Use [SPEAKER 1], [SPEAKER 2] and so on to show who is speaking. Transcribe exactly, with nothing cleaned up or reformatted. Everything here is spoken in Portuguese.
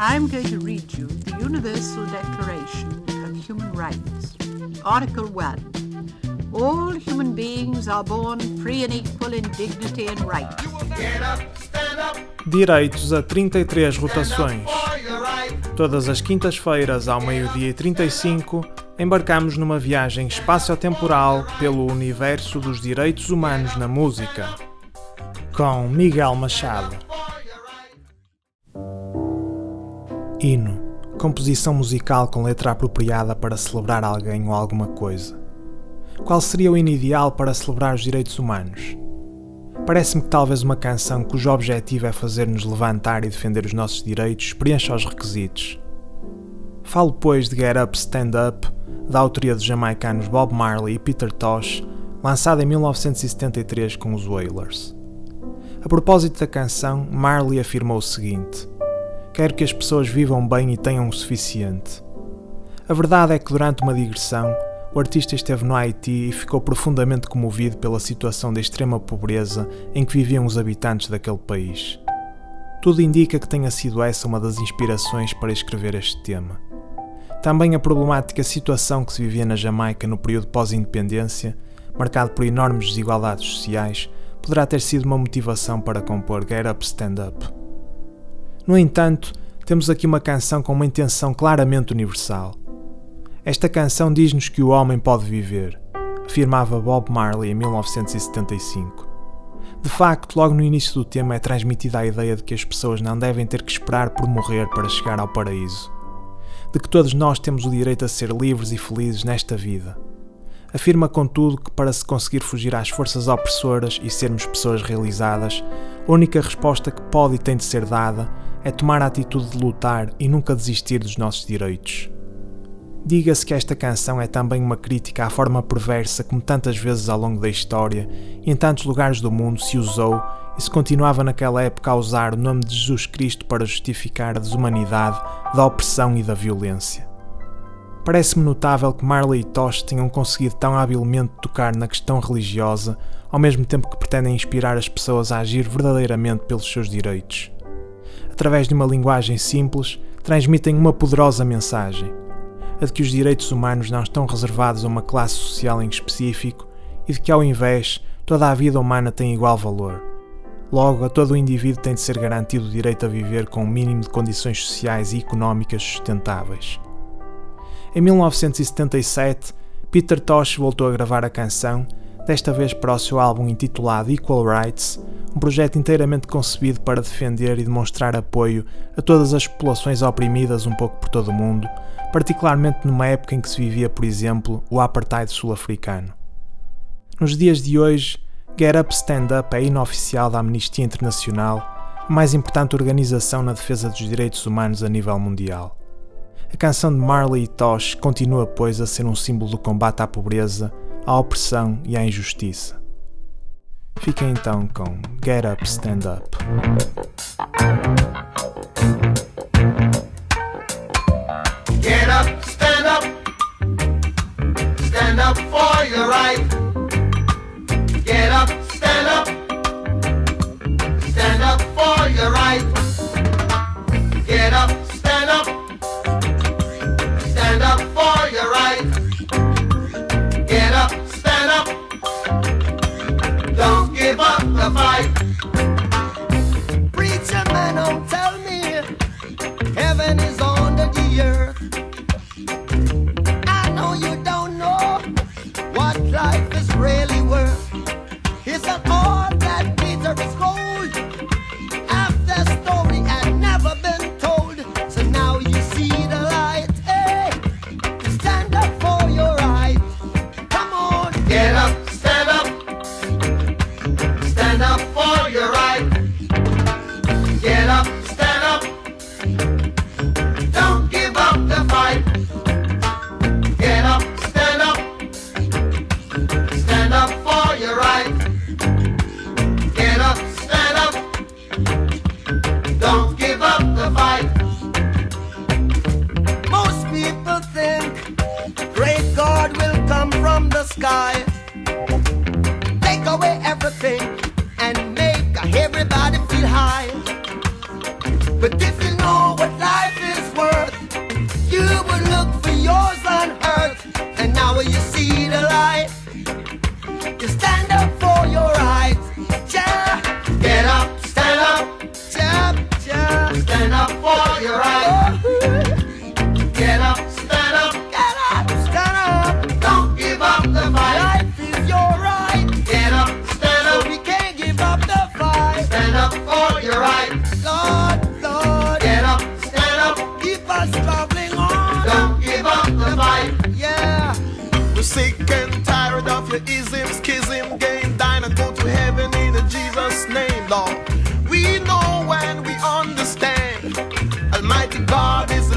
[SPEAKER 1] I'm going to read you the Universal Declaration of Human Rights. Article one. All human beings are born free and equal in dignity and rights.
[SPEAKER 2] Direitos a trinta e três rotações. Todas as quintas-feiras, ao meio-dia e trinta e cinco, embarcamos numa viagem espaço-temporal pelo universo dos direitos humanos na música. Com Miguel Machado. Hino. Composição musical com letra apropriada para celebrar alguém ou alguma coisa. Qual seria o hino ideal para celebrar os direitos humanos? Parece-me que talvez uma canção cujo objetivo é fazer-nos levantar e defender os nossos direitos preencha os requisitos. Falo, pois, de Get Up, Stand Up, da autoria dos jamaicanos Bob Marley e Peter Tosh, lançada em mil novecentos e setenta e três com os Wailers. A propósito da canção, Marley afirmou o seguinte: quero que as pessoas vivam bem e tenham o suficiente. A verdade é que durante uma digressão, o artista esteve no Haiti e ficou profundamente comovido pela situação de extrema pobreza em que viviam os habitantes daquele país. Tudo indica que tenha sido essa uma das inspirações para escrever este tema. Também a problemática situação que se vivia na Jamaica no período pós-independência, marcado por enormes desigualdades sociais, poderá ter sido uma motivação para compor Get Up, Stand Up. No entanto, temos aqui uma canção com uma intenção claramente universal. Esta canção diz-nos que o homem pode viver, afirmava Bob Marley em mil novecentos e setenta e cinco. De facto, logo no início do tema é transmitida a ideia de que as pessoas não devem ter que esperar por morrer para chegar ao paraíso, de que todos nós temos o direito a ser livres e felizes nesta vida. Afirma, contudo, que para se conseguir fugir às forças opressoras e sermos pessoas realizadas, a única resposta que pode e tem de ser dada é tomar a atitude de lutar e nunca desistir dos nossos direitos. Diga-se que esta canção é também uma crítica à forma perversa como tantas vezes ao longo da história e em tantos lugares do mundo se usou e se continuava naquela época a usar o nome de Jesus Cristo para justificar a desumanidade, da opressão e da violência. Parece-me notável que Marley e Tosh tenham conseguido tão habilmente tocar na questão religiosa, ao mesmo tempo que pretendem inspirar as pessoas a agir verdadeiramente pelos seus direitos. Através de uma linguagem simples, transmitem uma poderosa mensagem: a de que os direitos humanos não estão reservados a uma classe social em específico e de que, ao invés, toda a vida humana tem igual valor. Logo, a todo o indivíduo tem de ser garantido o direito a viver com um mínimo de condições sociais e económicas sustentáveis. Em mil novecentos e setenta e sete, Peter Tosh voltou a gravar a canção, desta vez para o seu álbum intitulado Equal Rights, um projeto inteiramente concebido para defender e demonstrar apoio a todas as populações oprimidas um pouco por todo o mundo, particularmente numa época em que se vivia, por exemplo, o apartheid sul-africano. Nos dias de hoje, Get Up, Stand Up é hino oficial da Amnistia Internacional, a mais importante organização na defesa dos direitos humanos a nível mundial. A canção de Marley e Tosh continua, pois, a ser um símbolo do combate à pobreza, à opressão e à injustiça. Fiquem então com Get Up, Stand Up.
[SPEAKER 3] Get up, stand up, stand up for your right. Get up, stand up, stand up for your right. Get up, stand up, stand up for your right. Get up, stand up, don't give up the fight.
[SPEAKER 4] Preacher man, don't tell me heaven is under the earth. I know you don't know what life is really worth. It's not all that glitters is gold. Half the story had never been told, so now you see the light. Hey, stand up for your right. Come on,
[SPEAKER 3] Get up, stand up, stand up for for your right. Get up, stand up,
[SPEAKER 4] Get up, stand up.
[SPEAKER 3] don't give up the fight.
[SPEAKER 4] Life is your right.
[SPEAKER 3] Get up, stand
[SPEAKER 4] So
[SPEAKER 3] up,
[SPEAKER 4] we can't give up the fight.
[SPEAKER 3] stand up for your right.
[SPEAKER 4] Lord, Lord,
[SPEAKER 3] Get up, stand up,
[SPEAKER 4] keep us struggling on.
[SPEAKER 3] don't give up the fight.
[SPEAKER 4] Yeah.
[SPEAKER 5] We're sick and tired of your ism, schism, game, dine and go to heaven in Jesus' name, Lord. We know when we understand, Almighty God is